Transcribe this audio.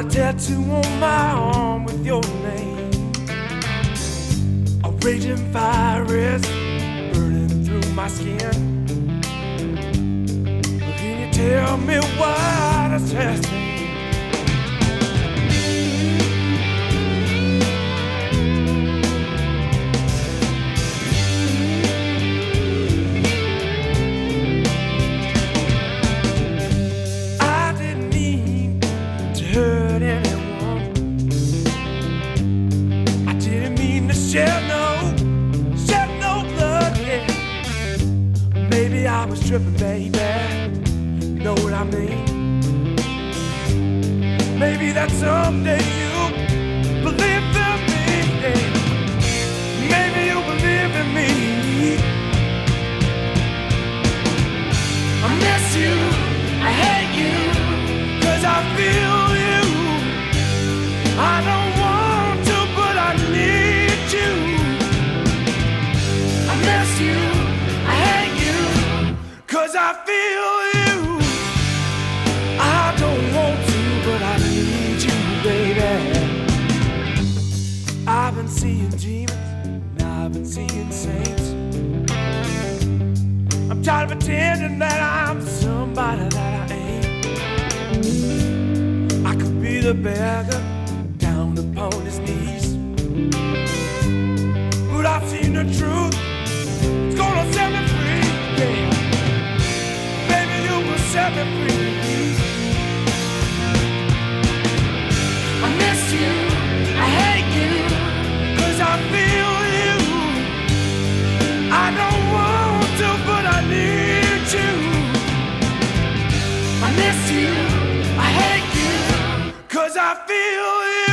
a tattoo on my arm with your name. A raging fire is burning through my skin. Can you tell me why this has been? Hurt anyone. I didn't mean to shed no blood, yeah. Maybe I was tripping, baby. Know what I mean? Maybe that someday you believe in me, yeah. Maybe you believe in me. I miss you, I hate you, 'cause I feel I don't want to, but I need you. I miss you, I hate you, 'cause I feel you. I don't want to, but I need you, baby. I've been seeing demons, and I've been seeing saints. I'm tired of pretending that I'm somebody that I ain't. I could be the beggar upon his knees, but I've seen the truth. It's gonna set me free, yeah. Baby, you will set me free. I miss you, I hate you, 'cause I feel you. I don't want to, but I need you. I miss you, I hate you, 'cause I feel you.